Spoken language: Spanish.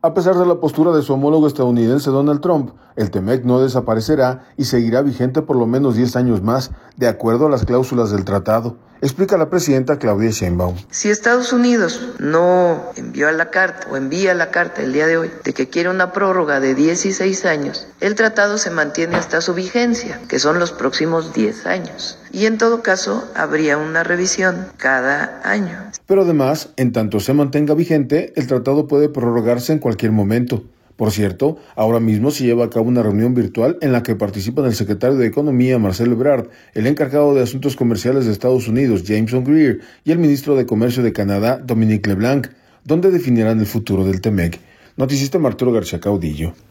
A pesar de la postura de su homólogo estadounidense Donald Trump, el TEMEC no desaparecerá y seguirá vigente por lo menos 10 años más, de acuerdo a las cláusulas del tratado, explica la presidenta Claudia Sheinbaum. Si Estados Unidos no envía la carta el día de hoy de que quiere una prórroga de 16 años, el tratado se mantiene hasta su vigencia, que son los próximos 10 años. Y en todo caso, habría una revisión cada año. Pero además, en tanto se mantenga vigente, el tratado puede prorrogarse en cualquier momento. Por cierto, ahora mismo se lleva a cabo una reunión virtual en la que participan el secretario de Economía, Marcelo Ebrard, el encargado de Asuntos Comerciales de Estados Unidos, Jameson Greer, y el ministro de Comercio de Canadá, Dominique LeBlanc, donde definirán el futuro del TEMEC. Noticista Arturo García Caudillo.